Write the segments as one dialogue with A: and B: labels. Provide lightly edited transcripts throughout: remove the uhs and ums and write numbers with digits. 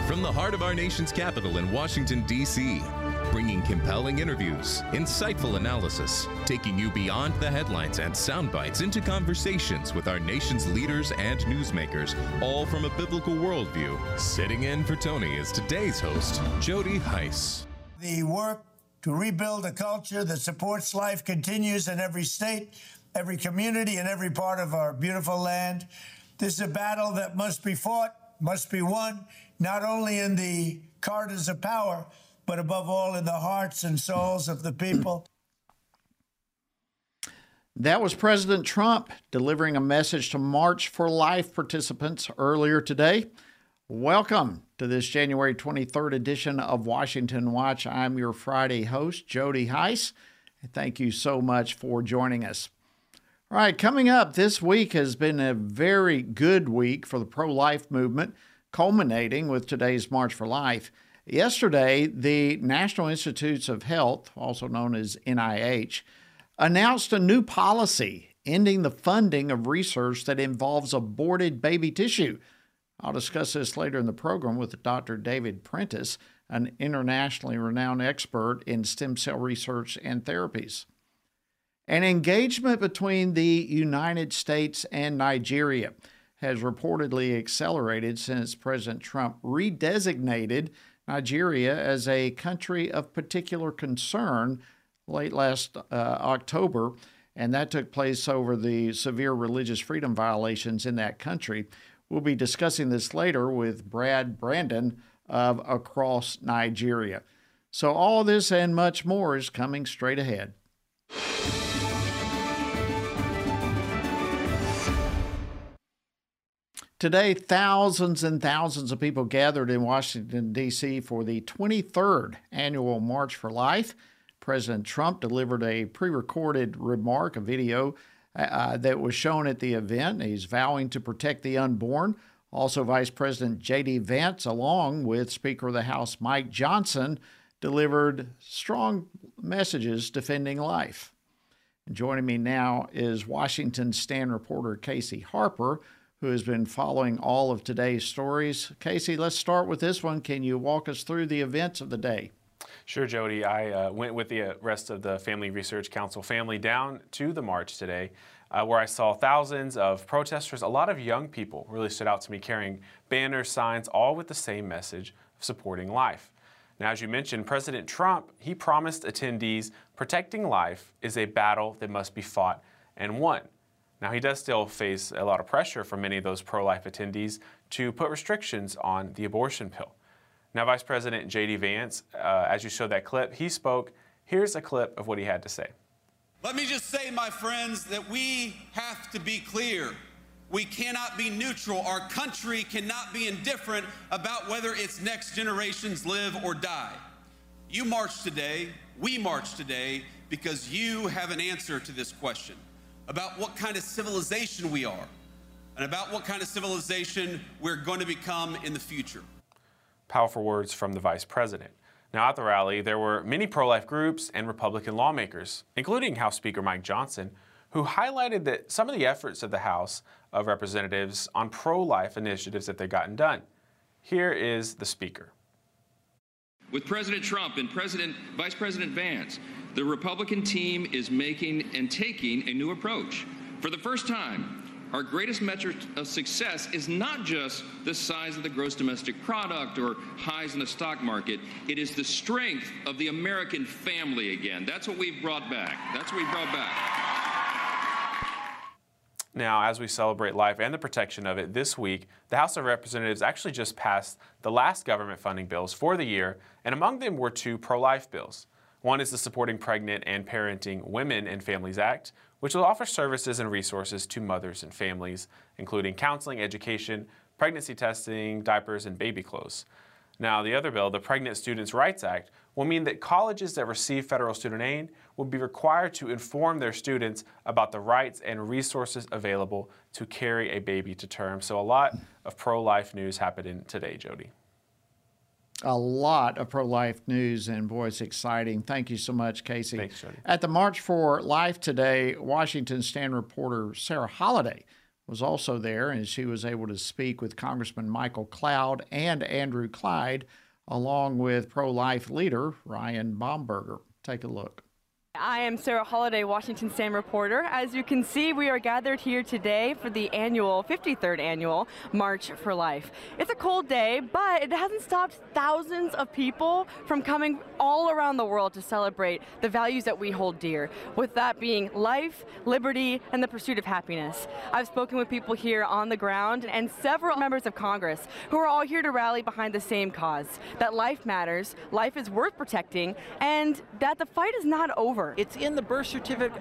A: From the heart of our nation's capital in Washington, D.C., bringing compelling interviews, insightful analysis, taking you beyond the headlines and sound bites into conversations with our nation's leaders and newsmakers, all from a biblical worldview. Sitting in for Tony is today's host, Jody Hice.
B: The work to rebuild a culture that supports life continues in every state, every community, and every part of our beautiful land. This is a battle that must be fought, must be won, not only in the corridors of power, but above all in the hearts and souls of the people.
C: That was President Trump delivering a message to March for Life participants earlier today. Welcome to this January 23rd edition of Washington Watch. I'm your Friday host, Jody Hice. Thank you so much for joining us. All right, coming up, this week has been a very good week for the pro-life movement, culminating with today's March for Life. Yesterday, the National Institutes of Health, also known as NIH, announced a new policy ending the funding of research that involves aborted baby tissue. I'll discuss this later in the program with Dr. David Prentice, an internationally renowned expert in stem cell research and therapies. An engagement between the United States and Nigeria has reportedly accelerated since President Trump redesignated Nigeria as a country of particular concern late last October, and that took place over the severe religious freedom violations in that country. We'll be discussing this later with Brad Brandon of Across Nigeria. So all this and much more is coming straight ahead. Today, thousands and thousands of people gathered in Washington, D.C. for the 23rd annual March for Life. President Trump delivered a pre-recorded remark, a video that was shown at the event. He's vowing to protect the unborn. Also, Vice President J.D. Vance, along with Speaker of the House Mike Johnson, delivered strong messages defending life. And joining me now is Washington Stand reporter Casey Harper, who has been following all of today's stories. Casey, let's start with this one. Can you walk us through the events of the day?
D: Sure, Jody. I went with the rest of the Family Research Council family down to the march today, where I saw thousands of protesters. A lot of young people really stood out to me carrying banners, signs, all with the same message of supporting life. Now, as you mentioned, President Trump, he promised attendees protecting life is a battle that must be fought and won. Now, he does still face a lot of pressure from many of those pro-life attendees to put restrictions on the abortion pill. Now, Vice President J.D. Vance, as you showed that clip, he spoke. Here's a clip of what he had to say.
E: Let me just say, my friends, that we have to be clear. We cannot be neutral. Our country cannot be indifferent about whether its next generations live or die. You march today, we march today, because you have an answer to this question about what kind of civilization we are and about what kind of civilization we're going to become in the future.
D: Powerful words from the Vice President. Now, at the rally, there were many pro-life groups and Republican lawmakers, including House Speaker Mike Johnson, who highlighted that some of the efforts of the House of Representatives on pro-life initiatives that they've gotten done. Here is the Speaker.
F: With President Trump and Vice President Vance, the Republican team is making and taking a new approach. For the first time, our greatest metric of success is not just the size of the gross domestic product or highs in the stock market. It is the strength of the American family again. That's what we've brought back. That's what we brought back.
D: Now, as we celebrate life and the protection of it this week, the House of Representatives actually just passed the last government funding bills for the year, and among them were two pro-life bills. One is the Supporting Pregnant and Parenting Women and Families Act, which will offer services and resources to mothers and families, including counseling, education, pregnancy testing, diapers, and baby clothes. Now, the other bill, the Pregnant Students' Rights Act, will mean that colleges that receive federal student aid will be required to inform their students about the rights and resources available to carry a baby to term. So a lot of pro-life news happening today, Jody.
C: A lot of pro-life news, and boy, it's exciting. Thank you so much, Casey.
D: Thanks, Jody.
C: At the March for Life today, Washington Stand reporter Sarah Holliday was also there, and she was able to speak with Congressman Michael Cloud and Andrew Clyde, along with pro-life leader Ryan Baumberger. Take a look.
G: I am Sarah Holiday, Washington Stand reporter. As you can see, we are gathered here today for the 53rd annual March for Life. It's a cold day, but it hasn't stopped thousands of people from coming all around the world to celebrate the values that we hold dear, with that being life, liberty, and the pursuit of happiness. I've spoken with people here on the ground and several members of Congress who are all here to rally behind the same cause, that life matters, life is worth protecting, and that the fight is not over.
H: It's in the birth certificate.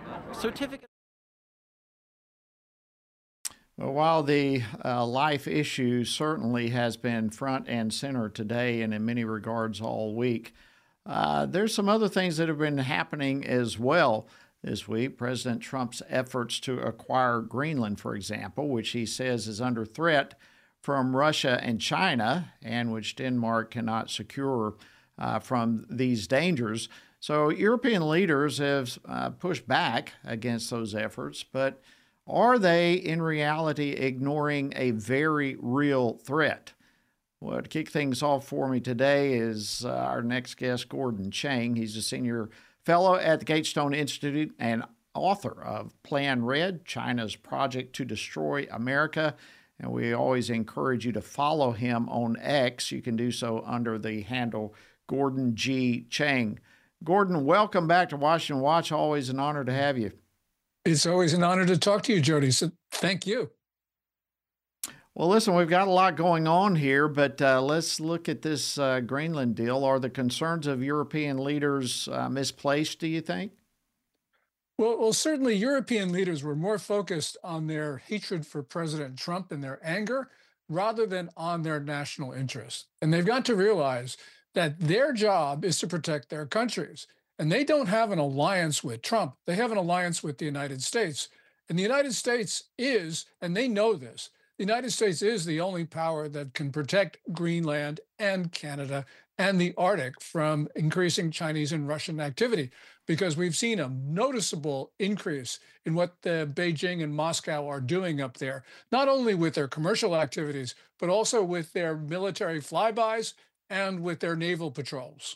C: Well, while the life issue certainly has been front and center today and in many regards all week, there's some other things that have been happening as well this week. President Trump's efforts to acquire Greenland, for example, which he says is under threat from Russia and China, and which Denmark cannot secure from these dangers. So European leaders have pushed back against those efforts, but are they in reality ignoring a very real threat? Well, to kick things off for me today is our next guest, Gordon Chang. He's a senior fellow at the Gatestone Institute and author of Plan Red, China's Project to Destroy America. And we always encourage you to follow him on X. You can do so under the handle Gordon G. Chang. Gordon, welcome back to Washington Watch. Always an honor to have you.
I: It's always an honor to talk to you, Jody. So thank you.
C: Well, listen, we've got a lot going on here, but let's look at this Greenland deal. Are the concerns of European leaders misplaced, do you think?
I: Well, certainly European leaders were more focused on their hatred for President Trump and their anger rather than on their national interests. And they've got to realize that their job is to protect their countries. And they don't have an alliance with Trump. They have an alliance with the United States. And the United States is, and they know this, the United States is the only power that can protect Greenland and Canada and the Arctic from increasing Chinese and Russian activity, because we've seen a noticeable increase in what the Beijing and Moscow are doing up there, not only with their commercial activities, but also with their military flybys and with their naval patrols.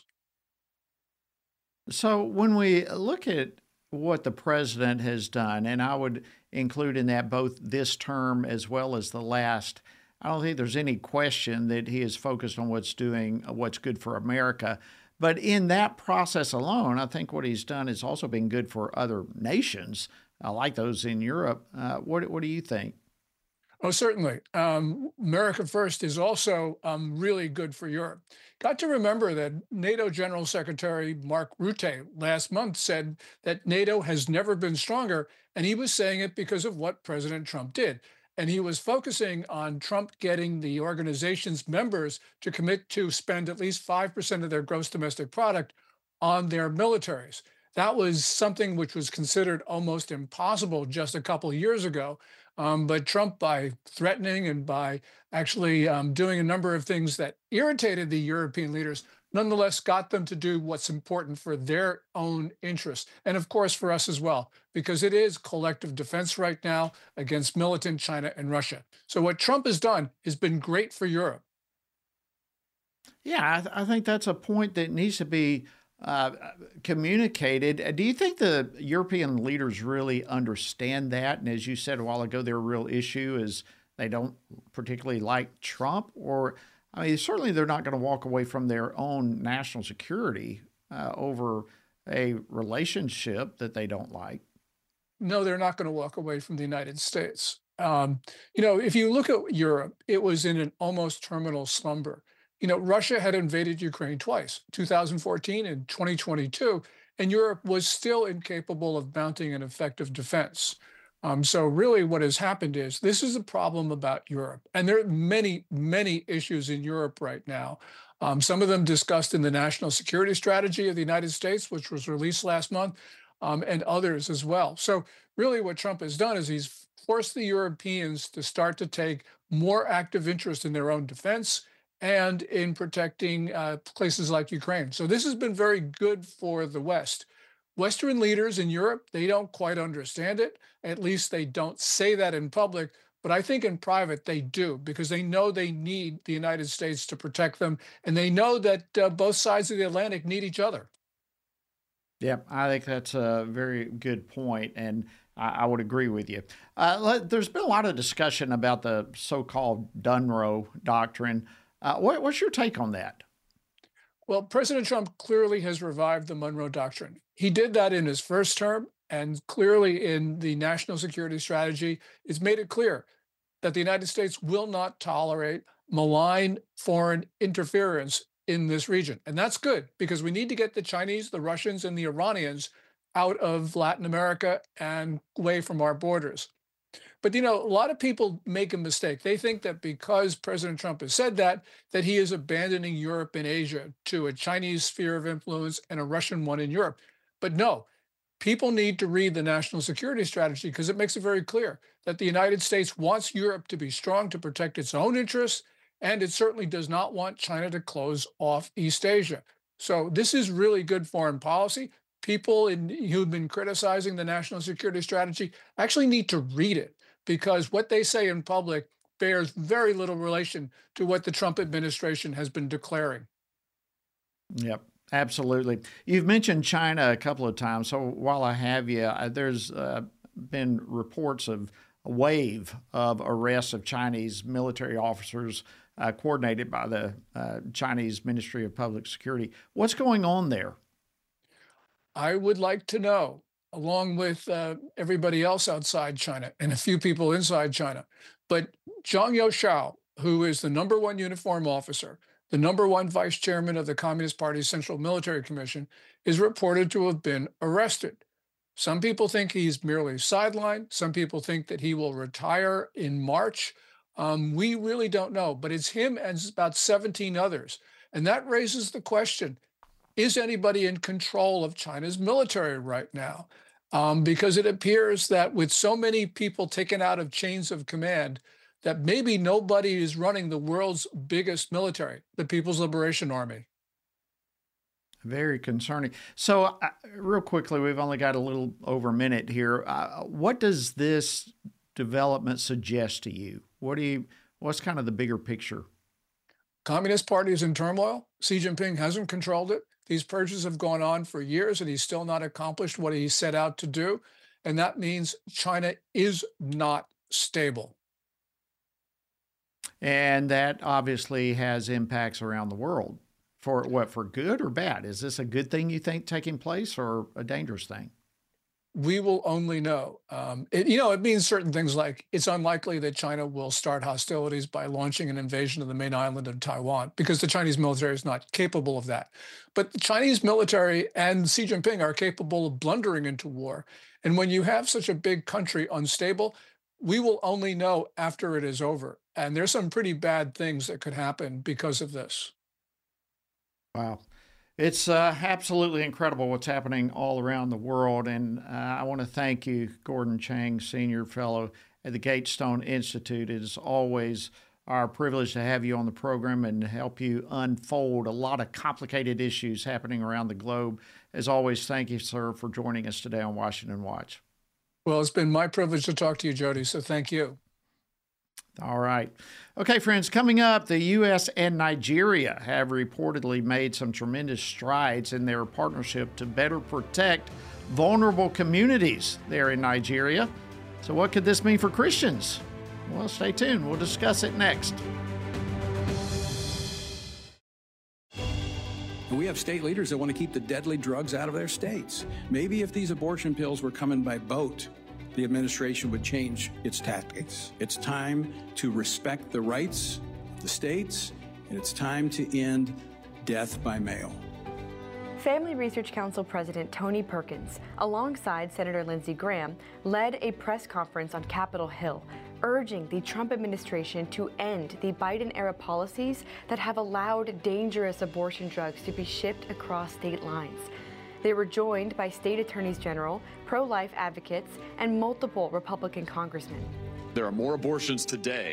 C: So when we look at what the president has done, and I would include in that both this term as well as the last, I don't think there's any question that he is focused on what's good for America. But in that process alone, I think what he's done has also been good for other nations, like those in Europe. What do you think?
I: Oh, certainly. America First is also really good for Europe. Got to remember that NATO General Secretary Mark Rutte last month said that NATO has never been stronger, and he was saying it because of what President Trump did. And he was focusing on Trump getting the organization's members to commit to spend at least 5% of their gross domestic product on their militaries. That was something which was considered almost impossible just a couple of years ago. But Trump, by threatening and by actually doing a number of things that irritated the European leaders, nonetheless got them to do what's important for their own interests. And of course, for us as well, because it is collective defense right now against militant China and Russia. So what Trump has done has been great for Europe.
C: Yeah, I think that's a point that needs to be communicated. Do you think the European leaders really understand that? And as you said a while ago, their real issue is they don't particularly like Trump, or, I mean, certainly they're not going to walk away from their own national security over a relationship that they don't like.
I: No, they're not going to walk away from the United States. If you look at Europe, it was in an almost terminal slumber. Russia had invaded Ukraine twice, 2014 and 2022, and Europe was still incapable of mounting an effective defense. So really what has happened is this is a problem about Europe. And there are many, many issues in Europe right now. Some of them discussed in the National Security Strategy of the United States, which was released last month, and others as well. So really what Trump has done is he's forced the Europeans to start to take more active interest in their own defense and in protecting places like Ukraine. So this has been very good for the West. Western leaders in Europe, they don't quite understand it. At least they don't say that in public, But I think in private they do, because they know they need the United States to protect them, and they know that both sides of the Atlantic need each other.
C: Yeah, I think that's a very good point, and I would agree with you. There's been a lot of discussion about the so-called Monroe Doctrine. What's your take on that?
I: Well, President Trump clearly has revived the Monroe Doctrine. He did that in his first term, and clearly in the national security strategy, it's made it clear that the United States will not tolerate malign foreign interference in this region. And that's good, because we need to get the Chinese, the Russians, and the Iranians out of Latin America and away from our borders. But, a lot of people make a mistake. They think that because President Trump has said that he is abandoning Europe and Asia to a Chinese sphere of influence and a Russian one in Europe. But no, people need to read the national security strategy, because it makes it very clear that the United States wants Europe to be strong to protect its own interests, and it certainly does not want China to close off East Asia. So this is really good foreign policy. People who've been criticizing the national security strategy actually need to read it, because what they say in public bears very little relation to what the Trump administration has been declaring.
C: Yep, absolutely. You've mentioned China a couple of times. So while I have you, there's been reports of a wave of arrests of Chinese military officers coordinated by the Chinese Ministry of Public Security. What's going on there?
I: I would like to know, along with everybody else outside China and a few people inside China. But Zhang Youshao, who is the #1 uniform officer, the #1 vice chairman of the Communist Party's Central Military Commission, is reported to have been arrested. Some people think he's merely sidelined. Some people think that he will retire in March. We really don't know, but it's him and about 17 others. And that raises the question, is anybody in control of China's military right now? Because it appears that with so many people taken out of chains of command, that maybe nobody is running the world's biggest military, the People's Liberation Army.
C: Very concerning. So real quickly, we've only got a little over a minute here. What does this development suggest to you? What's kind of the bigger picture?
I: Communist Party is in turmoil. Xi Jinping hasn't controlled it. These purges have gone on for years, and he's still not accomplished what he set out to do. And that means China is not stable.
C: And that obviously has impacts around the world. For what, for good or bad? Is this a good thing, you think, taking place, or a dangerous thing?
I: We will only know. It means certain things like it's unlikely that China will start hostilities by launching an invasion of the main island of Taiwan, because the Chinese military is not capable of that. But the Chinese military and Xi Jinping are capable of blundering into war. And when you have such a big country unstable, we will only know after it is over. And there's some pretty bad things that could happen because of this.
C: Wow. It's absolutely incredible what's happening all around the world. And I want to thank you, Gordon Chang, Senior Fellow at the Gatestone Institute. It is always our privilege to have you on the program and help you unfold a lot of complicated issues happening around the globe. As always, thank you, sir, for joining us today on Washington Watch.
I: Well, it's been my privilege to talk to you, Jody, so thank you.
C: All right. Okay, friends, coming up, the U.S. and Nigeria have reportedly made some tremendous strides in their partnership to better protect vulnerable communities there in Nigeria. So what could this mean for Christians? Well, stay tuned. We'll discuss it next.
H: We have state leaders that want to keep the deadly drugs out of their states. Maybe if these abortion pills were coming by boat, the administration would change its tactics. It's time to respect the rights of the states, and it's time to end death by mail.
G: Family Research Council President Tony Perkins, alongside Senator Lindsey Graham, led a press conference on Capitol Hill, urging the Trump administration to end the Biden-era policies that have allowed dangerous abortion drugs to be shipped across state lines. They were joined by state attorneys general, pro-life advocates, and multiple Republican congressmen.
J: There are more abortions today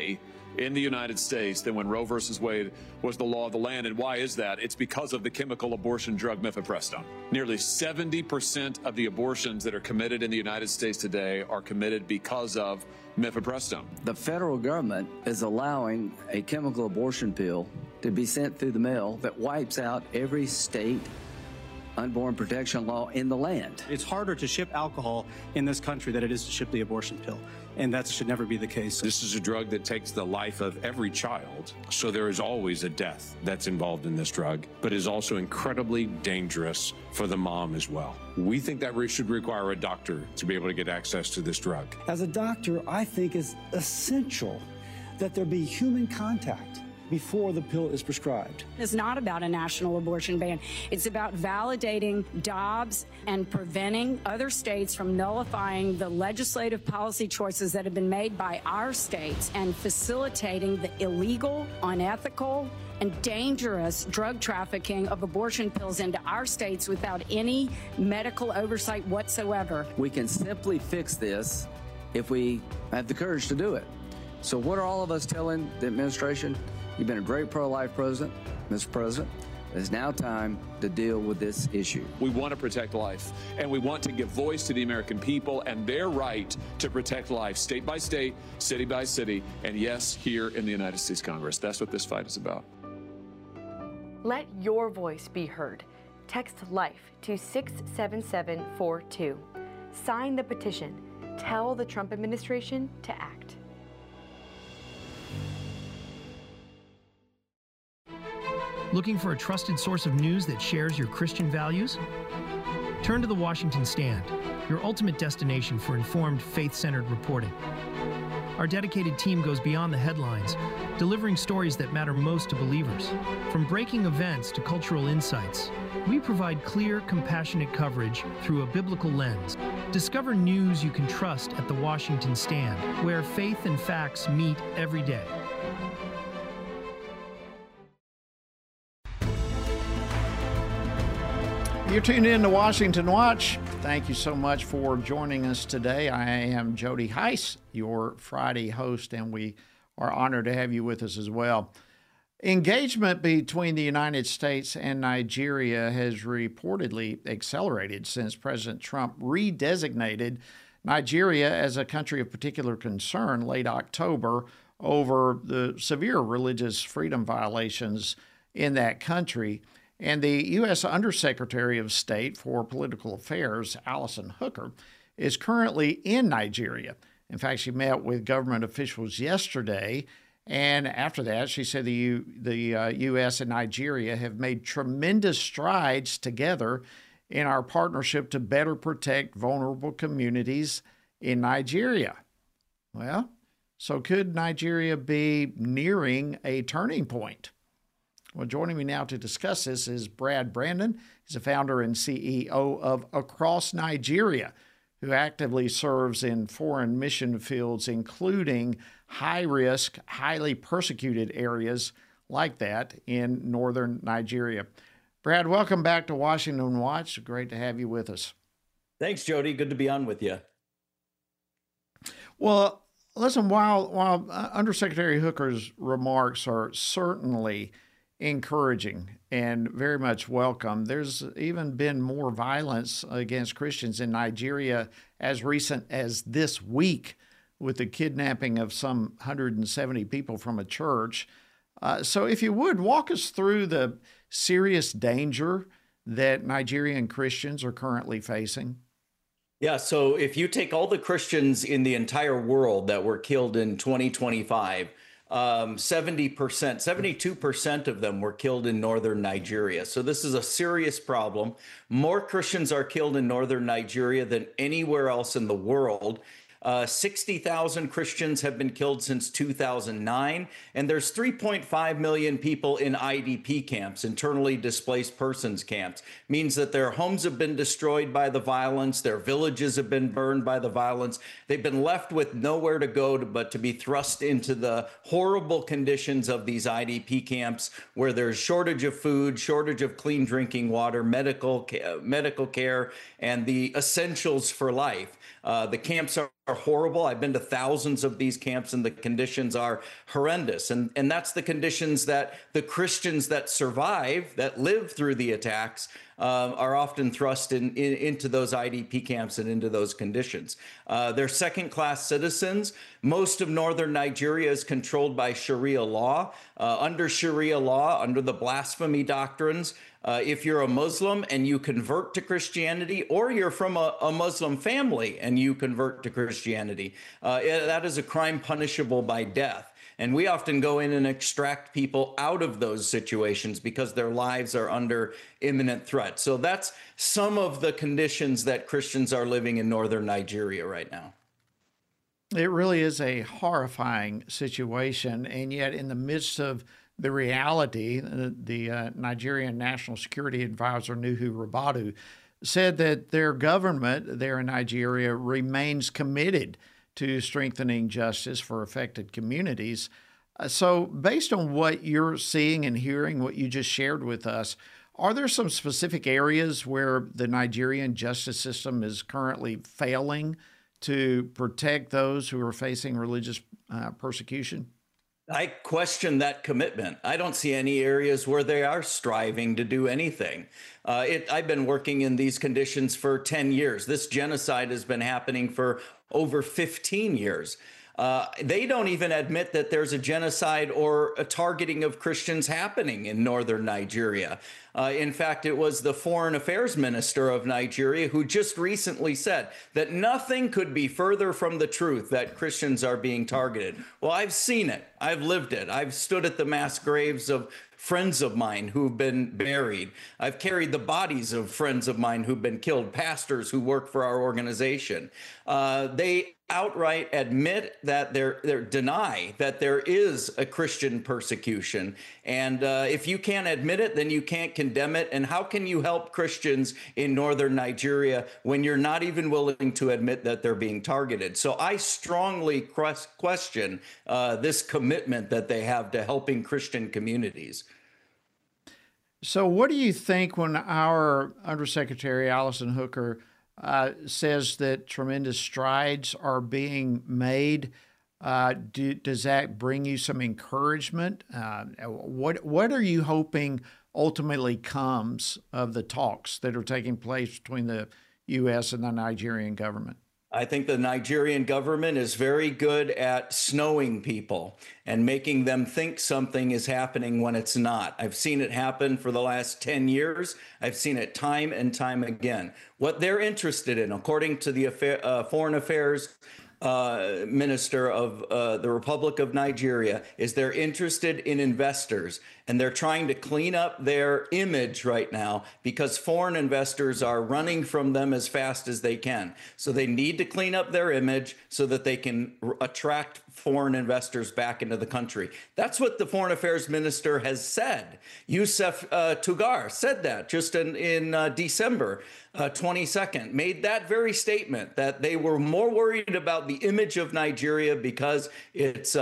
J: in the United States than when Roe versus Wade was the law of the land. And why is that? It's because of the chemical abortion drug mifepristone. Nearly 70% of the abortions that are committed in the United States today are committed because of mifepristone.
K: The federal government is allowing a chemical abortion pill to be sent through the mail that wipes out every state unborn protection law in the land.
L: It's harder to ship alcohol in this country than it is to ship the abortion pill, and that should never be the case.
M: This is a drug that takes the life of every child, so there is always a death that's involved in this drug, but is also incredibly dangerous for the mom as well. We think that we should require a doctor to be able to get access to this drug.
N: As a doctor, I think it's essential that there be human contact before the pill is prescribed.
O: It's not about a national abortion ban. It's about validating Dobbs and preventing other states from nullifying the legislative policy choices that have been made by our states and facilitating the illegal, unethical, and dangerous drug trafficking of abortion pills into our states without any medical oversight whatsoever.
K: We can simply fix this if we have the courage to do it. So what are all of us telling the administration? You've been a great pro-life president, Mr. President. It's now time to deal with this issue.
J: We want to protect life, and we want to give voice to the American people and their right to protect life, state by state, city by city, and yes, here in the United States Congress. That's what this fight is about.
G: Let your voice be heard. Text LIFE to 67742. Sign the petition. Tell the Trump administration to act.
P: Looking for a trusted source of news that shares your Christian values? Turn to The Washington Stand, your ultimate destination for informed, faith-centered reporting. Our dedicated team goes beyond the headlines, delivering stories that matter most to believers. From breaking events to cultural insights, we provide clear, compassionate coverage through a biblical lens. Discover news you can trust at The Washington Stand, where faith and facts meet every day.
C: You're tuned in to Washington Watch. Thank you so much for joining us today. I am Jody Heiss, your Friday host, and we are honored to have you with us as well. Engagement between the United States and Nigeria has reportedly accelerated since President Trump redesignated Nigeria as a country of particular concern late October over the severe religious freedom violations in that country. And the U.S. Undersecretary of State for Political Affairs, Allison Hooker, is currently in Nigeria. In fact, she met with government officials yesterday, and after that, she said the U.S. and Nigeria have made tremendous strides together in our partnership to better protect vulnerable communities in Nigeria. Well, so could Nigeria be nearing a turning point? Well, joining me now to discuss this is Brad Brandon. He's the founder and CEO of Across Nigeria, who actively serves in foreign mission fields, including high-risk, highly persecuted areas like that in northern Nigeria. Brad, welcome back to Washington Watch. Great to have you with us.
Q: Thanks, Jody. Good to be on with you.
C: Well, listen, while Undersecretary Hooker's remarks are certainly encouraging and very much welcome, there's even been more violence against Christians in Nigeria as recent as this week with the kidnapping of some 170 people from a church. So if you would, walk us through the serious danger that Nigerian Christians are currently facing.
Q: Yeah, so if you take all the Christians in the entire world that were killed in 2025, 72% of them were killed in northern Nigeria. So this is a serious problem. More Christians are killed in northern Nigeria than anywhere else in the world. 60,000 Christians have been killed since 2009, and there's 3.5 million people in IDP camps, internally displaced persons camps. Means that their homes have been destroyed by the violence, their villages have been burned by the violence. They've been left with nowhere to go but to be thrust into the horrible conditions of these IDP camps, where there's shortage of food, shortage of clean drinking water, medical care, and the essentials for life. The camps are horrible. I've been to thousands of these camps, and the conditions are horrendous. And that's the conditions that the Christians that survive, that live through the attacks, are often thrust into those IDP camps and into those conditions. They're second-class citizens. Most of northern Nigeria is controlled by Sharia law. Under Sharia law, under the blasphemy doctrines, if you're a Muslim and you convert to Christianity, or you're from a Muslim family and you convert to Christianity, that is a crime punishable by death. And we often go in and extract people out of those situations because their lives are under imminent threat. So that's some of the conditions that Christians are living in northern Nigeria right now.
C: It really is a horrifying situation. And yet, in the midst of the reality, the Nigerian National Security Advisor, Nuhu Ribadu, said that their government there in Nigeria remains committed to strengthening justice for affected communities. So based on what you're seeing and hearing, what you just shared with us, are there some specific areas where the Nigerian justice system is currently failing to protect those who are facing religious persecution?
Q: I question that commitment. I don't see any areas where they are striving to do anything. I've been working in these conditions for 10 years. This genocide has been happening for over 15 years. They don't even admit that there's a genocide or a targeting of Christians happening in northern Nigeria. In fact, it was the Foreign Affairs Minister of Nigeria who just recently said that nothing could be further from the truth that Christians are being targeted. Well, I've seen it. I've lived it. I've stood at the mass graves of friends of mine who've been buried. I've carried the bodies of friends of mine who've been killed, pastors who work for our organization. They outright admit that they deny that there is a Christian persecution. And if you can't admit it, then you can't condemn it. And how can you help Christians in northern Nigeria when you're not even willing to admit that they're being targeted? So I strongly question this commitment that they have to helping Christian communities.
C: So what do you think when our Undersecretary Allison Hooker says that tremendous strides are being made? Does that bring you some encouragement? What are you hoping ultimately comes of the talks that are taking place between the U.S. and the Nigerian government?
Q: I think the Nigerian government is very good at snowing people and making them think something is happening when it's not. I've seen it happen for the last 10 years. I've seen it time and time again. What they're interested in, according to the Foreign Affairs Minister of the Republic of Nigeria, is they're interested in investors, and they're trying to clean up their image right now because foreign investors are running from them as fast as they can. So they need to clean up their image so that they can attract foreign investors back into the country. That's what the Foreign Affairs Minister has said. Youssef Tugar said that just in December 22nd, made that very statement, that they were more worried about the image of Nigeria because it's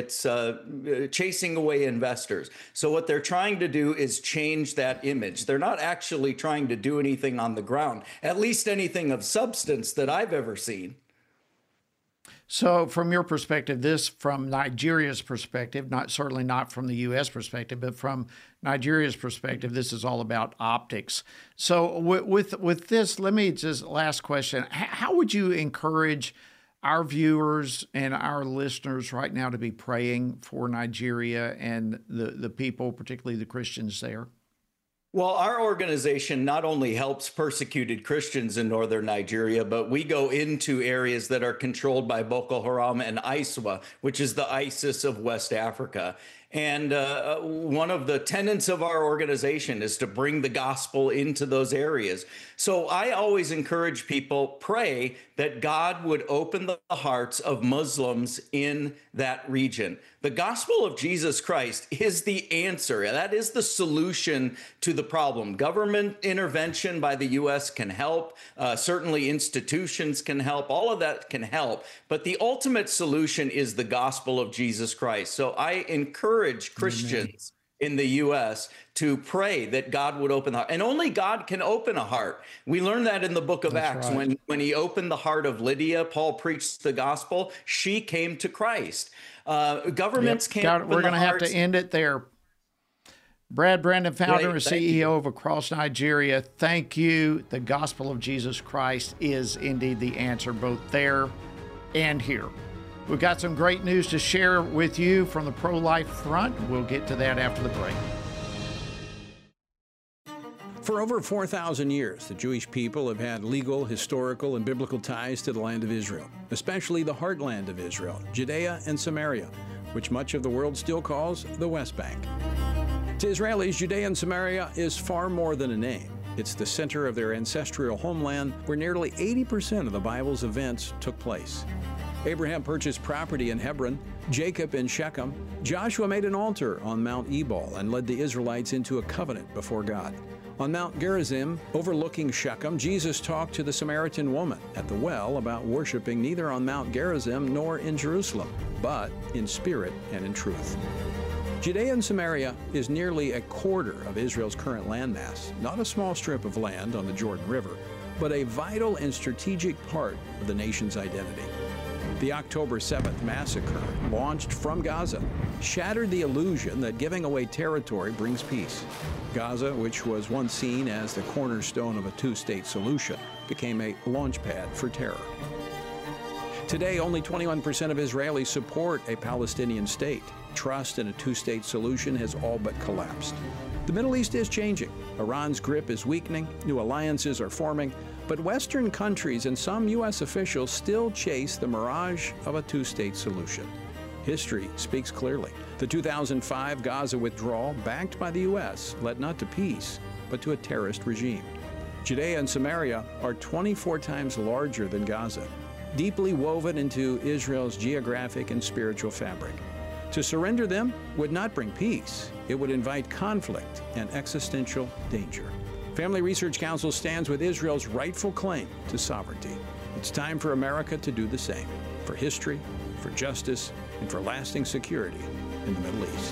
Q: chasing away investors. So what they're trying to do is change that image. They're not actually trying to do anything on the ground, at least anything of substance that I've ever seen.
C: So from your perspective, from Nigeria's perspective, certainly not from the U.S. perspective, but from Nigeria's perspective, this is all about optics. So with this, let me just last question. How would you encourage our viewers and our listeners right now to be praying for Nigeria and the people, particularly the Christians there?
Q: Well, our organization not only helps persecuted Christians in northern Nigeria, but we go into areas that are controlled by Boko Haram and ISWA, which is the ISIS of West Africa. And one of the tenets of our organization is to bring the gospel into those areas. So I always encourage people, pray that God would open the hearts of Muslims in that region. The gospel of Jesus Christ is the answer. That is the solution to the problem. Government intervention by the U.S. can help. Certainly institutions can help. All of that can help. But the ultimate solution is the gospel of Jesus Christ. So I encourage Christians in the U.S. to pray that God would open the heart. And only God can open a heart. We learned that in the book of Acts. Right. When he opened the heart of Lydia, Paul preached the gospel. She came to Christ. Governments can't open
C: We're going to have
Q: hearts.
C: to end it there. Brad Brandon, founder and CEO of Across Nigeria, thank you. The gospel of Jesus Christ is indeed the answer, both there and here. We've got some great news to share with you from the pro-life front. We'll get to that after the break.
H: For over 4,000 years, the Jewish people have had legal, historical, and biblical ties to the land of Israel, especially the heartland of Israel, Judea and Samaria, which much of the world still calls the West Bank. To Israelis, Judea and Samaria is far more than a name. It's the center of their ancestral homeland where nearly 80% of the Bible's events took place. Abraham purchased property in Hebron, Jacob in Shechem. Joshua made an altar on Mount Ebal and led the Israelites into a covenant before God. On Mount Gerizim, overlooking Shechem, Jesus talked to the Samaritan woman at the well about worshiping neither on Mount Gerizim nor in Jerusalem, but in spirit and in truth. Judea and Samaria is nearly a quarter of Israel's current landmass, not a small strip of land on the Jordan River, but a vital and strategic part of the nation's identity. The October 7th massacre, launched from Gaza, shattered the illusion that giving away territory brings peace. Gaza, which was once seen as the cornerstone of a two-state solution, became a launchpad for terror. Today, only 21% of Israelis support a Palestinian state. Trust in a two-state solution has all but collapsed. The Middle East is changing. Iran's grip is weakening, new alliances are forming, but Western countries and some U.S. officials still chase the mirage of a two-state solution. History speaks clearly. The 2005 Gaza withdrawal, backed by the U.S., led not to peace, but to a terrorist regime. Judea and Samaria are 24 times larger than Gaza, deeply woven into Israel's geographic and spiritual fabric. To surrender them would not bring peace. It would invite conflict and existential danger. Family Research Council stands with Israel's rightful claim to sovereignty. It's time for America to do the same, for history, for justice, and for lasting security in the Middle East.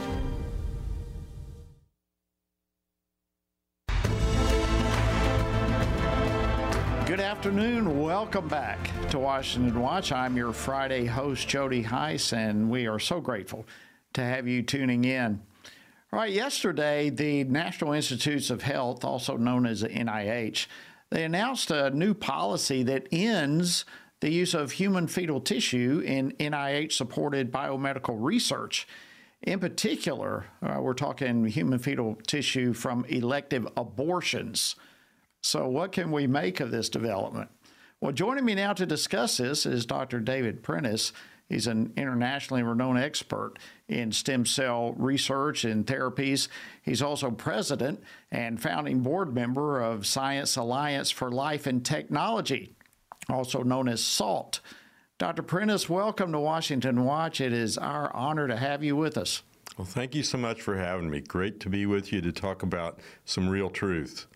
C: Good afternoon. Welcome back to Washington Watch. I'm your Friday host, Jody Heiss, and we are so grateful to have you tuning in. All right, yesterday, the National Institutes of Health, also known as the NIH, they announced a new policy that ends the use of human fetal tissue in NIH-supported biomedical research. In particular, we're talking human fetal tissue from elective abortions. So what can we make of this development? Well, joining me now to discuss this is Dr. David Prentice. He's an internationally renowned expert in stem cell research and therapies. He's also president and founding board member of Science Alliance for Life and Technology, also known as SALT. Dr. Prentice, welcome to Washington Watch. It is our honor to have you with us.
R: Well, thank you so much for having me. Great to be with you to talk about some real truth.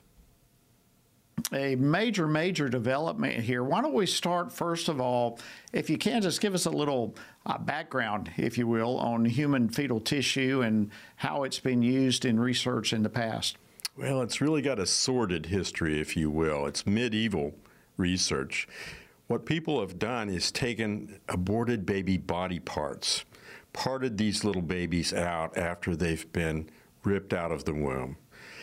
C: A major development here. Why don't we start, first of all, if you can, just give us a little background, if you will, on human fetal tissue and how it's been used in research in the past.
R: Well, it's really got a sordid history, if you will. It's medieval research. What people have done is taken aborted baby body parts, parted these little babies out after they've been ripped out of the womb,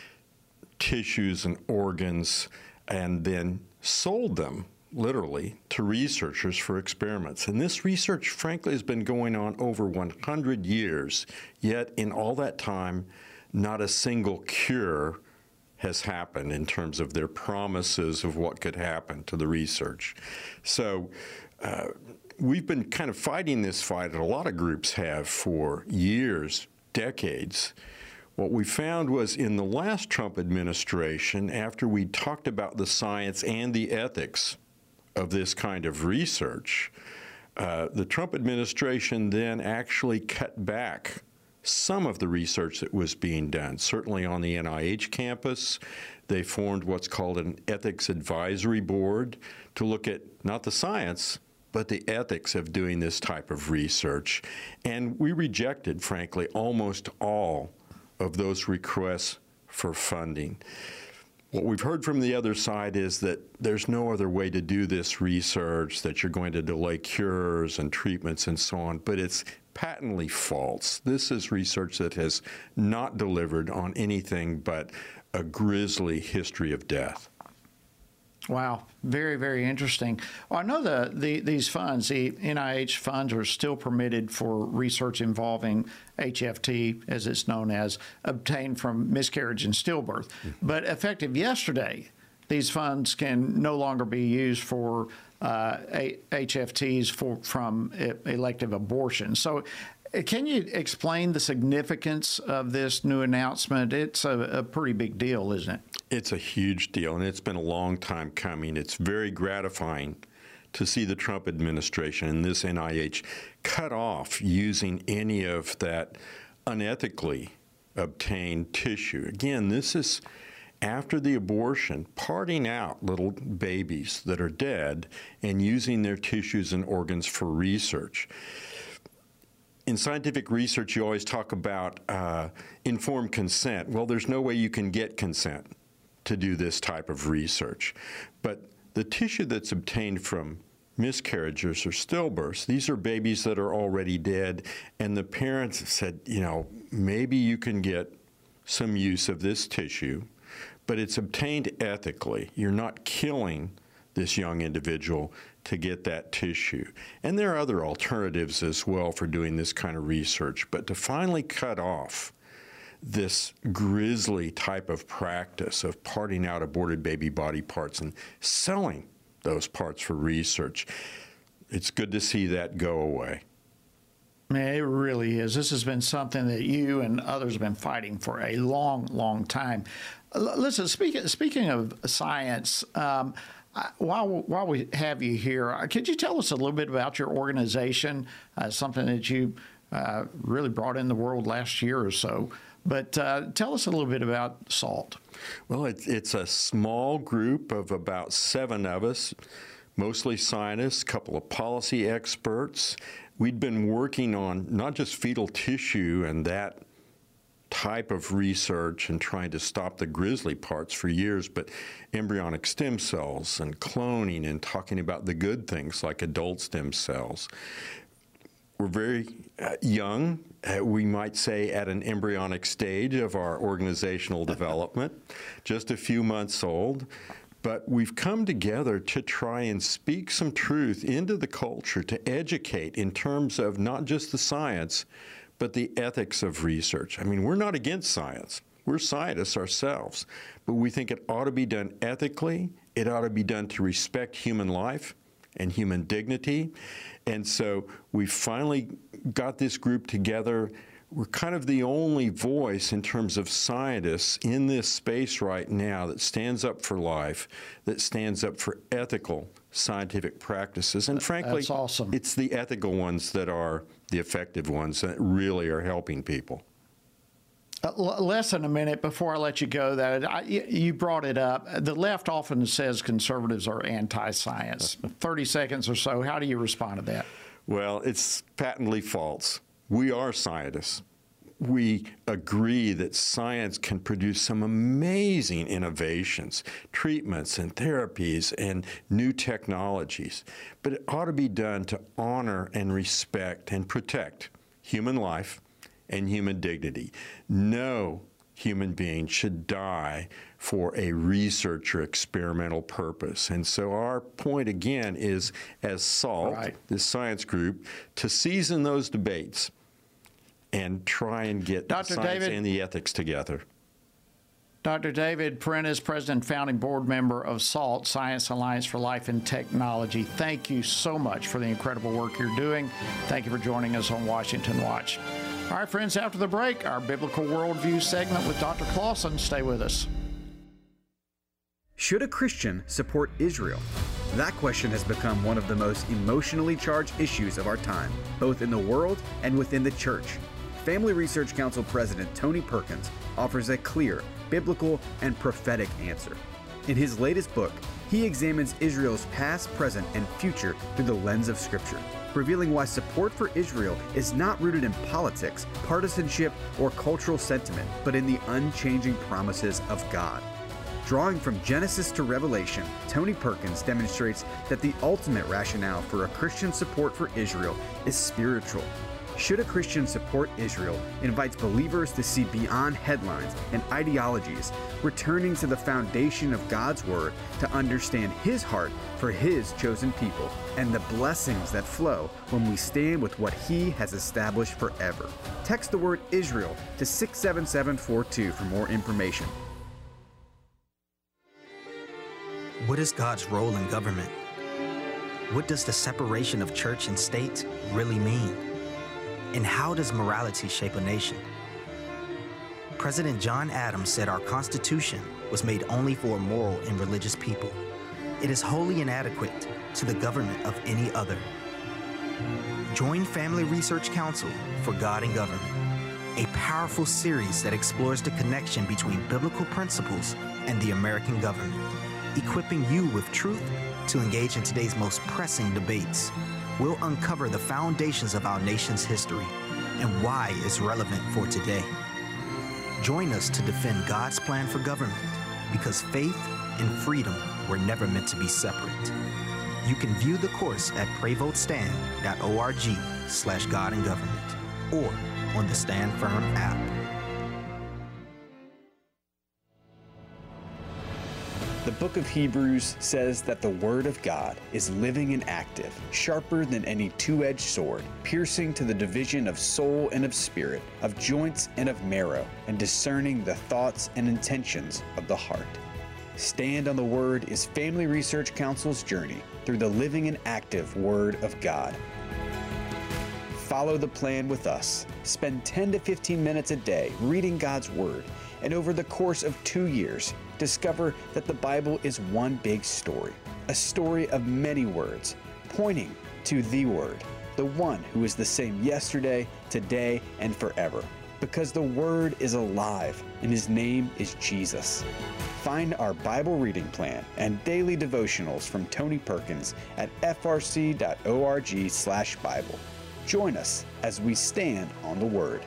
R: tissues and organs, and then sold them, literally, to researchers for experiments. And this research, frankly, has been going on over 100 years, yet in all that time, not a single cure has happened in terms of their promises of what could happen to the research. So we've been kind of fighting this fight, and a lot of groups have for years, decades. What we found was in the last Trump administration, after we talked about the science and the ethics of this kind of research, the Trump administration then actually cut back some of the research that was being done. Certainly on the NIH campus, they formed what's called an ethics advisory board to look at not the science, but the ethics of doing this type of research. And we rejected, frankly, almost all of those requests for funding. What we've heard from the other side is that there's no other way to do this research, that you're going to delay cures and treatments and so on, but it's patently false. This is research that has not delivered on anything but a grisly history of death.
C: Wow, very, very interesting. Well, I know these funds, the NIH funds, are still permitted for research involving HFT, as it's known as, obtained from miscarriage and stillbirth. But effective yesterday, these funds can no longer be used for HFTs from elective abortion. So can you explain the significance of this new announcement? It's a pretty big deal, isn't it?
R: It's a huge deal, and it's been a long time coming. It's very gratifying to see the Trump administration and this NIH cut off using any of that unethically obtained tissue. Again, this is after the abortion, parting out little babies that are dead and using their tissues and organs for research. In scientific research, you always talk about informed consent. Well, there's no way you can get consent to do this type of research. But the tissue that's obtained from miscarriages or stillbirths, these are babies that are already dead, and the parents said, you know, maybe you can get some use of this tissue, but it's obtained ethically. You're not killing this young individual to get that tissue. And there are other alternatives as well for doing this kind of research, but to finally cut off this grisly type of practice of parting out aborted baby body parts and selling those parts for research, it's good to see that go away.
C: Man, it really is. This has been something that you and others have been fighting for a long, long time. Listen, speaking of science, while we have you here, could you tell us a little bit about your organization, something that you really brought in the world last year or so? But tell us a little bit about SALT.
R: Well, it's a small group of about 7 of us, mostly scientists, a couple of policy experts. We'd been working on not just fetal tissue and that type of research and trying to stop the grisly parts for years, but embryonic stem cells and cloning and talking about the good things like adult stem cells. We're very young, we might say at an embryonic stage of our organizational development, just a few months old. But we've come together to try and speak some truth into the culture, to educate in terms of not just the science, but the ethics of research. I mean, we're not against science. We're scientists ourselves. But we think it ought to be done ethically. It ought to be done to respect human life and human dignity. And so we finally got this group together. We're kind of the only voice in terms of scientists in this space right now that stands up for life, that stands up for ethical scientific practices. And frankly,
C: that's awesome.
R: It's the ethical ones that are the effective ones that really are helping people.
C: Less than a minute before I let you go, you brought it up. The left often says conservatives are anti-science. 30 seconds or so, how do you respond to that?
R: Well, it's patently false. We are scientists. We agree that science can produce some amazing innovations, treatments and therapies and new technologies. But it ought to be done to honor and respect and protect human life and human dignity. No human being should die for a research or experimental purpose. And so our point again is, as SALT, this science group, to season those debates and try and get the science and the ethics together.
C: Dr. David Prentice, President and Founding Board Member of SALT, Science Alliance for Life and Technology. Thank you so much for the incredible work you're doing. Thank you for joining us on Washington Watch. All right, friends, after the break, our Biblical Worldview segment with Dr. Clausen. Stay with us.
S: Should a Christian support Israel? That question has become one of the most emotionally charged issues of our time, both in the world and within the church. Family Research Council President Tony Perkins offers a clear, biblical, and prophetic answer. In his latest book, he examines Israel's past, present, and future through the lens of Scripture, revealing why support for Israel is not rooted in politics, partisanship, or cultural sentiment, but in the unchanging promises of God. Drawing from Genesis to Revelation, Tony Perkins demonstrates that the ultimate rationale for a Christian support for Israel is spiritual. Should a Christian support Israel invites believers to see beyond headlines and ideologies, returning to the foundation of God's Word to understand His heart for His chosen people and the blessings that flow when we stand with what He has established forever. Text the word Israel to 67742 for more information.
T: What is God's role in government? What does the separation of church and state really mean? And how does morality shape a nation? President John Adams said our Constitution was made only for a moral and religious people. It is wholly inadequate to the government of any other. Join Family Research Council for God and Government, a powerful series that explores the connection between biblical principles and the American government, equipping you with truth to engage in today's most pressing debates. We'll uncover the foundations of our nation's history and why it's relevant for today. Join us to defend God's plan for government, because faith and freedom were never meant to be separate. You can view the course at prayvotestand.org/God-and-Government or on the Stand Firm app.
S: The book of Hebrews says that the Word of God is living and active, sharper than any two-edged sword, piercing to the division of soul and of spirit, of joints and of marrow, and discerning the thoughts and intentions of the heart. Stand on the Word is Family Research Council's journey through the living and active Word of God. Follow the plan with us. Spend 10 to 15 minutes a day reading God's Word, and over the course of 2 years, discover that the Bible is one big story, a story of many words, pointing to the Word, the one who is the same yesterday, today, and forever. Because the Word is alive, and His name is Jesus. Find our Bible reading plan and daily devotionals from Tony Perkins at frc.org/Bible. Join us as we stand on the Word.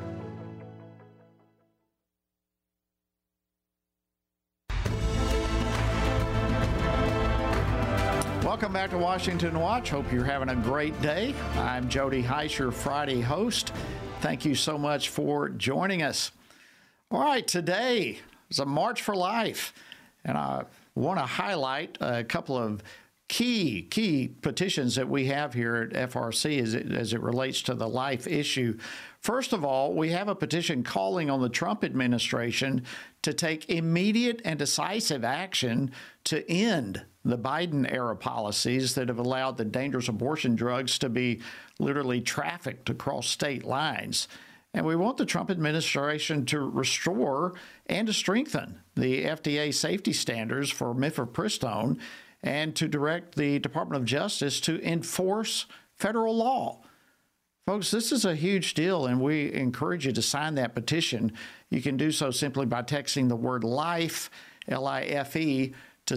C: Welcome back to Washington Watch. Hope you're having a great day. I'm Jody Heiss, your Friday host. Thank you so much for joining us. All right, today is a March for Life, and I want to highlight a couple of key petitions that we have here at FRC as it relates to the life issue. First of all, we have a petition calling on the Trump administration to take immediate and decisive action to end the Biden-era policies that have allowed the dangerous abortion drugs to be literally trafficked across state lines. And we want the Trump administration to restore and to strengthen the FDA safety standards for mifepristone and to direct the Department of Justice to enforce federal law. Folks, this is a huge deal, and we encourage you to sign that petition. You can do so simply by texting the word LIFE, L-I-F-E, to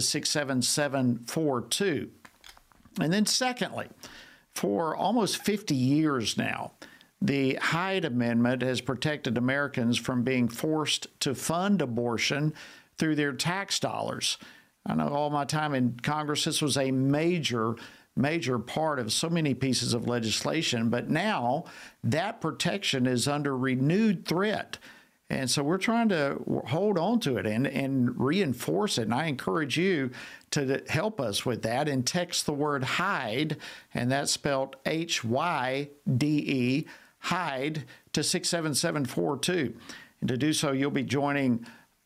C: 67742. And then secondly, for almost 50 years now, the Hyde Amendment has protected Americans from being forced to fund abortion through their tax dollars. I know all my time in Congress, this was a major part of so many pieces of legislation, but now that protection is under renewed threat. And so we're trying to hold on to it and reinforce it. And I encourage you to help us with that and text the word HYDE, and that's spelled H-Y-D-E, HYDE, to 67742. And to do so, you'll be joining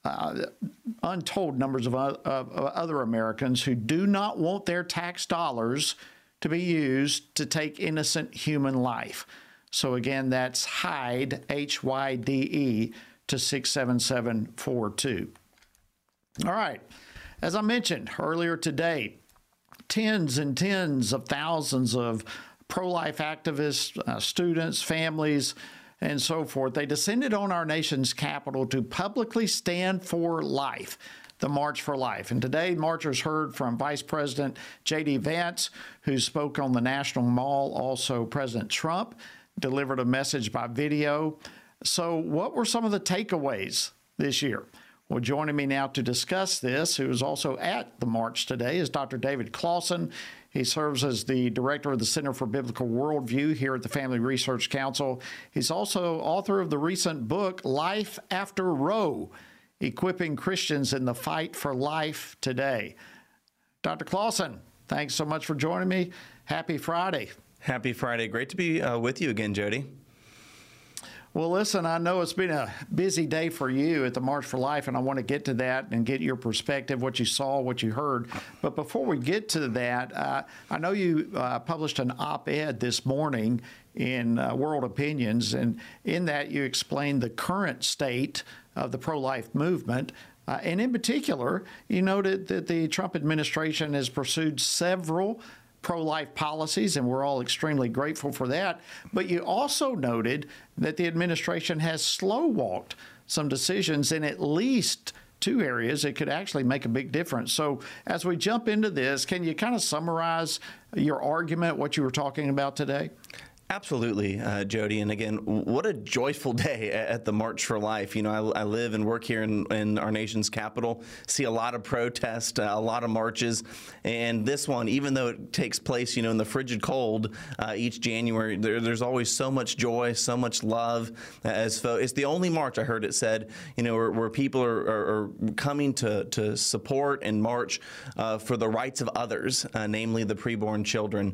C: untold numbers of other Americans who do not want their tax dollars to be used to take innocent human life. So again, that's HYDE, H-Y-D-E, to 67742. All right. As I mentioned earlier today, tens and tens of thousands of pro-life activists, students, families, and so forth, they descended on our nation's capital to publicly stand for life. the March for Life. And today, marchers heard from Vice President J.D. Vance, who spoke on the National Mall. Also, President Trump delivered a message by video. So what were some of the takeaways this year? Well, joining me now to discuss this, who is also at the march today, is Dr. David Closson. He serves as the director of the Center for Biblical Worldview here at the Family Research Council. He's also author of the recent book, Life After Roe, Equipping Christians in the Fight for Life Today. Dr. Closson, thanks so much for joining me. Happy Friday.
U: Happy Friday. Great to be with you again, Jody.
C: Well, listen, I know it's been a busy day for you at the March for Life, and I want to get to that and get your perspective, what you saw, what you heard. But before we get to that, I know you published an op-ed this morning in World Opinions, and in that you explained the current state of the pro-life movement. And in particular, you noted that the Trump administration has pursued several pro-life policies, and we're all extremely grateful for that. But you also noted that the administration has slow-walked some decisions in at least two areas that could actually make a big difference. So as we jump into this, can you kind of summarize your argument, what you were talking about today?
U: Absolutely, Jody. And again, what a joyful day at the March for Life. You know, I live and work here in our nation's capital, see a lot of protests, a lot of marches. And this one, even though it takes place, you know, in the frigid cold each January, there's always so much joy, so much love. It's the only march, I heard it said, you know, where people are coming to support and march for the rights of others, namely the preborn children.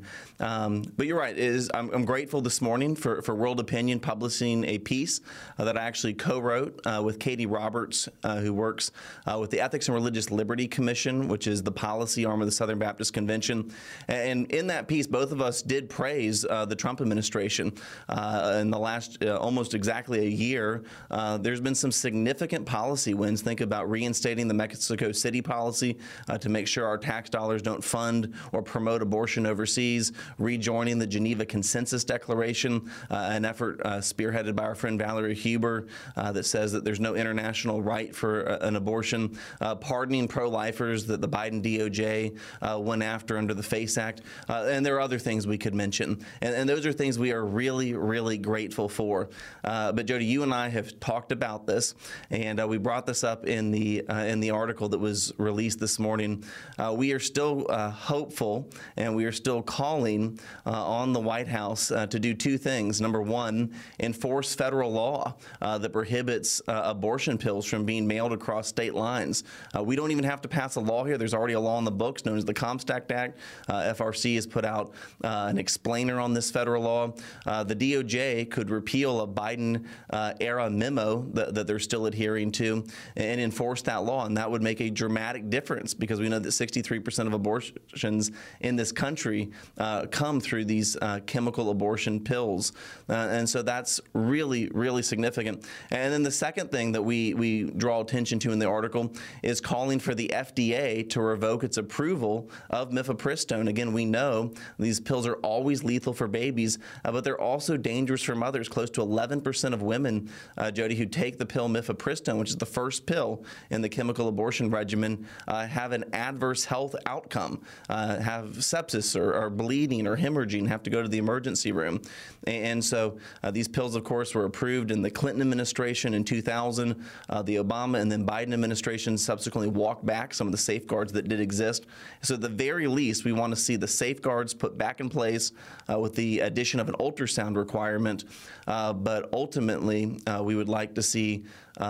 U: But you're right. I'm grateful this morning for World Opinion publishing a piece that I actually co-wrote with Katie Roberts, who works with the Ethics and Religious Liberty Commission, which is the policy arm of the Southern Baptist Convention. And in that piece, both of us did praise the Trump administration. In the last almost exactly a year, there's been some significant policy wins. Think about reinstating the Mexico City policy to make sure our tax dollars don't fund or promote abortion overseas, rejoining the Geneva Consensus Declaration, an effort spearheaded by our friend Valerie Huber that says that there's no international right for an abortion, pardoning pro-lifers that the Biden DOJ went after under the FACE Act, and there are other things we could mention. And those are things we are really, really grateful for. But Jody, you and I have talked about this, and we brought this up in the article that was released this morning. We are still hopeful, and we are still calling on the White House to do two things. Number one, enforce federal law that prohibits abortion pills from being mailed across state lines. We don't even have to pass a law here. There's already a law in the books known as the Comstock Act. FRC has put out an explainer on this federal law. The DOJ could repeal a Biden-era memo that they're still adhering to and enforce that law, and that would make a dramatic difference because we know that 63% of abortions in this country come through these chemical abortion pills. And so that's really, really significant. And then the second thing that we draw attention to in the article is calling for the FDA to revoke its approval of mifepristone. Again, we know these pills are always lethal for babies, but they're also dangerous for mothers. Close to 11% of women, Jody, who take the pill mifepristone, which is the first pill in the chemical abortion regimen, have an adverse health outcome, have sepsis or bleeding or hemorrhaging, have to go to the emergency room. And so these pills, of course, were approved in the Clinton administration in 2000. The Obama and then Biden administration subsequently walked back some of the safeguards that did exist. So at the very least, we want to see the safeguards put back in place with the addition of an ultrasound requirement. But ultimately, we would like to see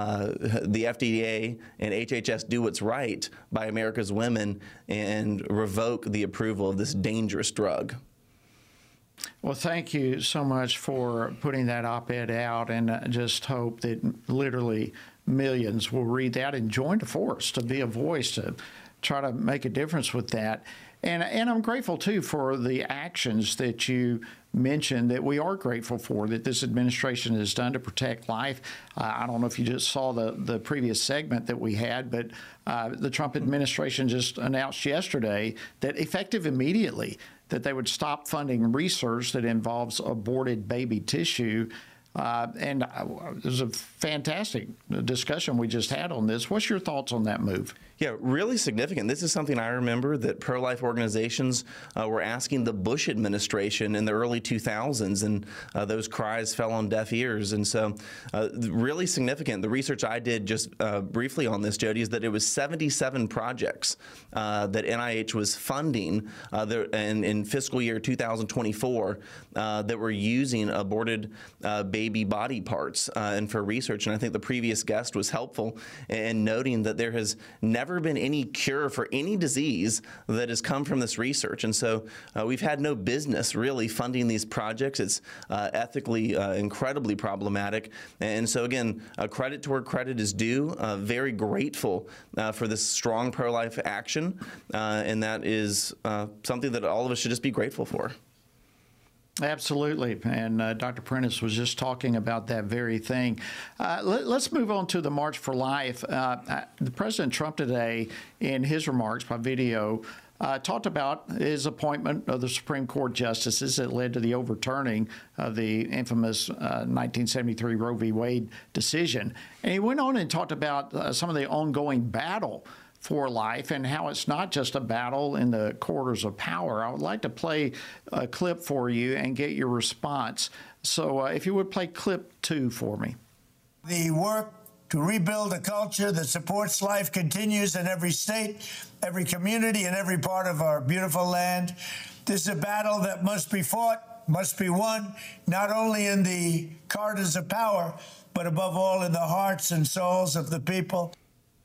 U: the FDA and HHS do what's right by America's women and revoke the approval of this dangerous drug.
C: Well, thank you so much for putting that op-ed out, and I just hope that literally millions will read that and join the force to be a voice to try to make a difference with that. And I'm grateful, too, for the actions that you mentioned that we are grateful for, that this administration has done to protect life. I don't know if you just saw the previous segment that we had, but the Trump administration just announced yesterday that effective immediately that they would stop funding research that involves aborted baby tissue. And it was a fantastic discussion we just had on this. What's your thoughts on that move?
U: Yeah, really significant. This is something I remember that pro-life organizations were asking the Bush administration in the early 2000s, and those cries fell on deaf ears. And so really significant. The research I did just briefly on this, Jody, is that it was 77 projects that NIH was funding in fiscal year 2024 that were using aborted baby body parts and for research. And I think the previous guest was helpful in noting that there has never been any cure for any disease that has come from this research. And so we've had no business really funding these projects. It's ethically incredibly problematic. And so again, credit to where credit is due. Very grateful for this strong pro-life action. And that is something that all of us should just be grateful for.
C: Absolutely. And Dr. Prentice was just talking about that very thing. Let's move on to the March for Life. President Trump today, in his remarks by video, talked about his appointment of the Supreme Court justices that led to the overturning of the infamous 1973 Roe v. Wade decision. And he went on and talked about some of the ongoing battle for life and how it's not just a battle in the corridors of power. I would like to play a clip for you and get your response. So if you would play clip 2 for me.
B: The work to rebuild a culture that supports life continues in every state, every community, and every part of our beautiful land. This is a battle that must be fought, must be won, not only in the corridors of power, but above all in the hearts and souls of the people.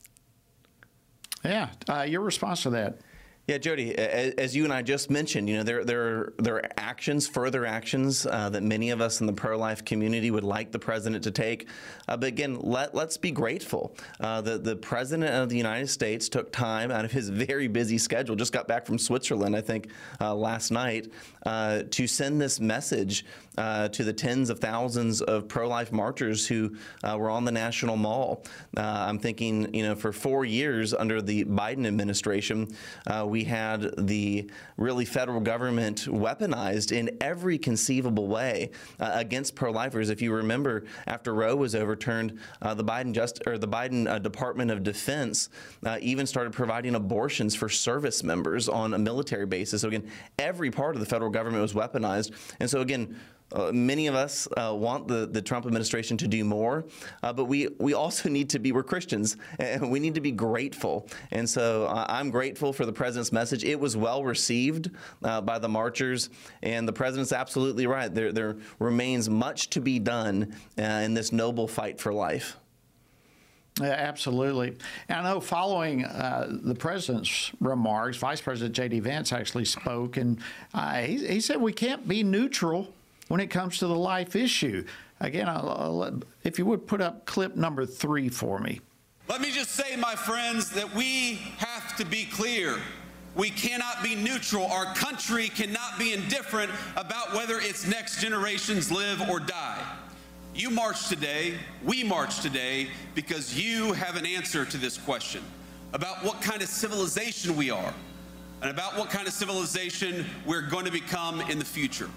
C: Yeah, your response to that.
U: Yeah, Jody, as you and I just mentioned, there are actions, further actions that many of us in the pro-life community would like the president to take. But again, let's be grateful that the president of the United States took time out of his very busy schedule, just got back from Switzerland, I think, last night, to send this message to the tens of thousands of pro-life marchers who were on the National Mall. I'm thinking, for 4 years under the Biden administration, we had the really federal government weaponized in every conceivable way against pro-lifers. If you remember, after Roe was overturned, the Biden Department of Defense even started providing abortions for service members on a military basis. So again, every part of the federal government was weaponized. And so again, many of us want the Trump administration to do more, but we also need to be, we're Christians, and we need to be grateful. And so I'm grateful for the president's message. It was well received by the marchers, and the president's absolutely right. There remains much to be done in this noble fight for life.
C: Yeah, absolutely. And I know following the president's remarks, Vice President J.D. Vance actually spoke, and he said we can't be neutral when it comes to the life issue. Again, if you would put up clip number 3 for me.
E: Let me just say, my friends, that we have to be clear. We cannot be neutral. Our country cannot be indifferent about whether its next generations live or die. You march today, we march today, because you have an answer to this question about what kind of civilization we are and about what kind of civilization we're going to become in the future.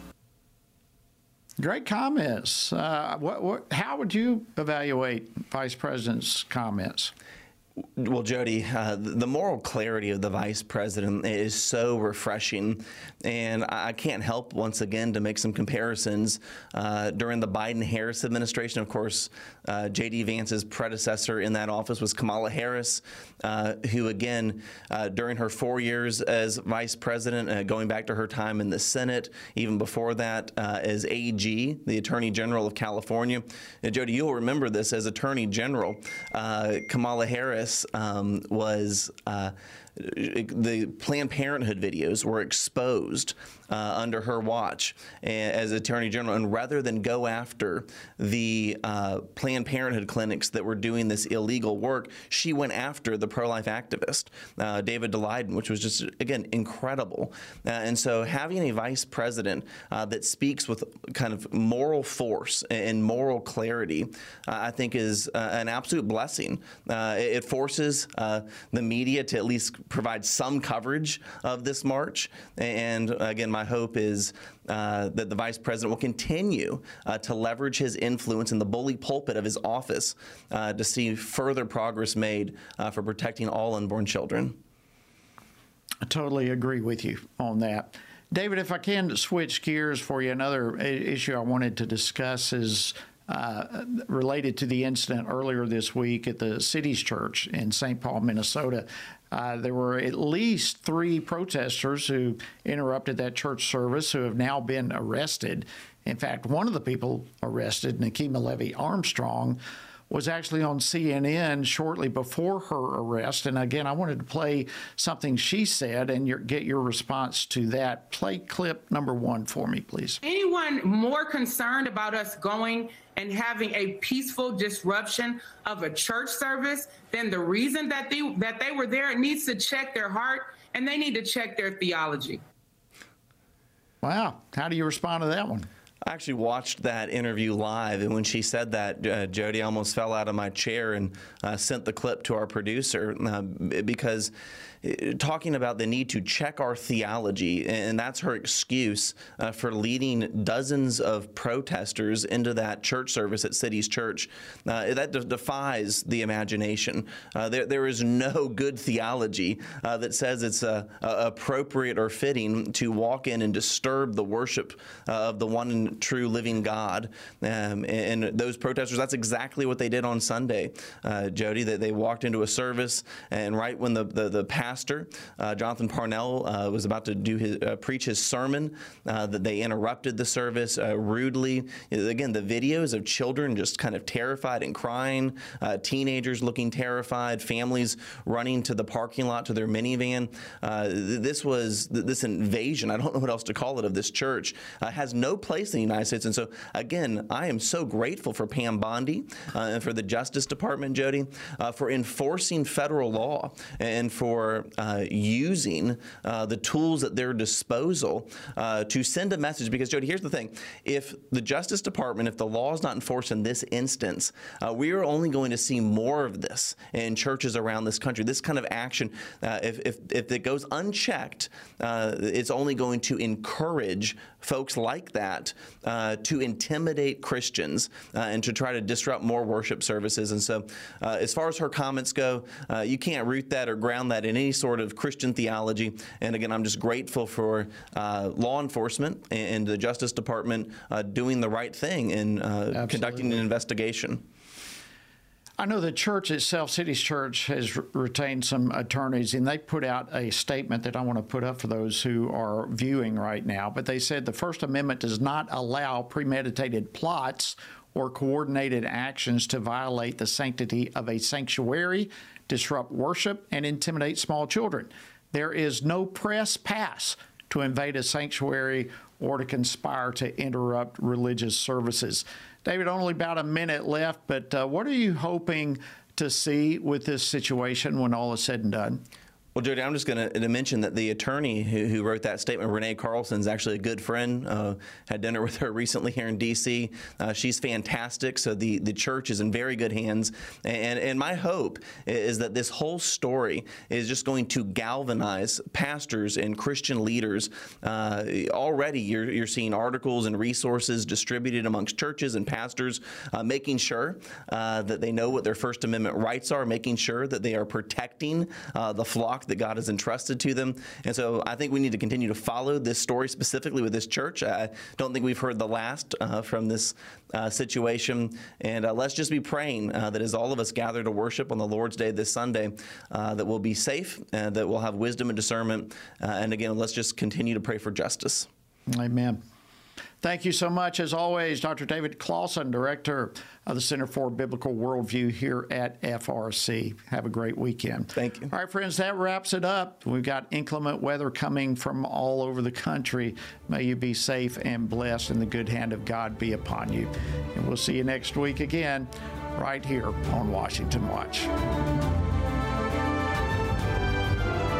C: Great comments. How would you evaluate Vice President's comments?
U: Well, Jody, the moral clarity of the vice president is so refreshing, and I can't help once again to make some comparisons. During the Biden-Harris administration, of course, J.D. Vance's predecessor in that office was Kamala Harris, who again, during her 4 years as vice president, going back to her time in the Senate, even before that as AG, the Attorney General of California. And Jody, you'll remember this as Attorney General. Kamala Harris was the Planned Parenthood videos were exposed under her watch as Attorney General, and rather than go after the Planned Parenthood clinics that were doing this illegal work, she went after the pro-life activist, David Daleiden, which was just, again, incredible. And so having a vice president that speaks with kind of moral force and moral clarity, I think is an absolute blessing. It forces the media to at least provide some coverage of this march. And again, my hope is that the Vice President will continue to leverage his influence in the bully pulpit of his office to see further progress made for protecting all unborn children.
C: I totally agree with you on that. David, if I can switch gears for you, another issue I wanted to discuss is related to the incident earlier this week at the Cities Church in St. Paul, Minnesota. There were at least 3 protesters who interrupted that church service who have now been arrested. In fact, one of the people arrested, Nekima Levy Armstrong, was actually on CNN shortly before her arrest. And again, I wanted to play something she said and get your response to that. Play clip number 1 for me, please.
A: Anyone more concerned about us going and having a peaceful disruption of a church service than the reason that they were there? It needs to check their heart, and they need to check their theology.
C: Wow. How do you respond to that one?
U: I actually watched that interview live, and when she said that, Jody, I almost fell out of my chair and sent the clip to our producer because talking about the need to check our theology, and that's her excuse for leading dozens of protesters into that church service at Cities Church. That defies the imagination. There is no good theology that says it's appropriate or fitting to walk in and disturb the worship of the one and true living God. And those protesters, that's exactly what they did on Sunday, Jody. That they walked into a service, and right when the pastor, Jonathan Parnell, was about to preach his sermon, that they interrupted the service rudely. Again, the videos of children just kind of terrified and crying, teenagers looking terrified, families running to the parking lot to their minivan. This invasion, I don't know what else to call it, of this church has no place in the United States. And so, again, I am so grateful for Pam Bondi and for the Justice Department, Jody, for enforcing federal law and for using the tools at their disposal to send a message. Because, Jody, here's the thing. If the Justice Department, if the law is not enforced in this instance, we are only going to see more of this in churches around this country. This kind of action, if it goes unchecked, it's only going to encourage folks like that to intimidate Christians and to try to disrupt more worship services. And so as far as her comments go, you can't root that or ground that in any sort of Christian theology. And again, I'm just grateful for law enforcement and the Justice Department doing the right thing in conducting an investigation.
C: I know the church itself, Cities Church, has retained some attorneys, and they put out a statement that I want to put up for those who are viewing right now. But they said the First Amendment does not allow premeditated plots or coordinated actions to violate the sanctity of a sanctuary, disrupt worship, and intimidate small children. There is no press pass to invade a sanctuary or to conspire to interrupt religious services. David, only about a minute left, but what are you hoping to see with this situation when all is said and done?
U: Well, Jody, I'm just going to mention that the attorney who wrote that statement, Renee Carlson, is actually a good friend. Had dinner with her recently here in D.C. She's fantastic, so the church is in very good hands. And my hope is that this whole story is just going to galvanize pastors and Christian leaders. Already you're seeing articles and resources distributed amongst churches and pastors, making sure that they know what their First Amendment rights are, making sure that they are protecting the flock that God has entrusted to them. And so I think we need to continue to follow this story specifically with this church. I don't think we've heard the last from this situation. And let's just be praying that as all of us gather to worship on the Lord's Day this Sunday, that we'll be safe and that we'll have wisdom and discernment. And again, let's just continue to pray for justice.
C: Amen. Thank you so much, as always, Dr. David Closson, Director of the Center for Biblical Worldview here at FRC. Have a great weekend.
U: Thank you.
C: All right, friends, that wraps it up. We've got inclement weather coming from all over the country. May you be safe and blessed, and the good hand of God be upon you. And we'll see you next week again, right here on Washington Watch.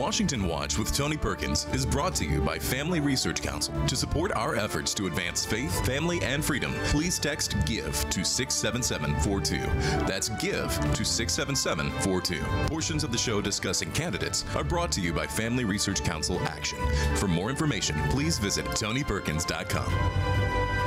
F: Washington Watch with Tony Perkins is brought to you by Family Research Council. To support our efforts to advance faith, family, and freedom, please text GIVE to 67742. That's GIVE to 67742. Portions of the show discussing candidates are brought to you by Family Research Council Action. For more information, please visit TonyPerkins.com.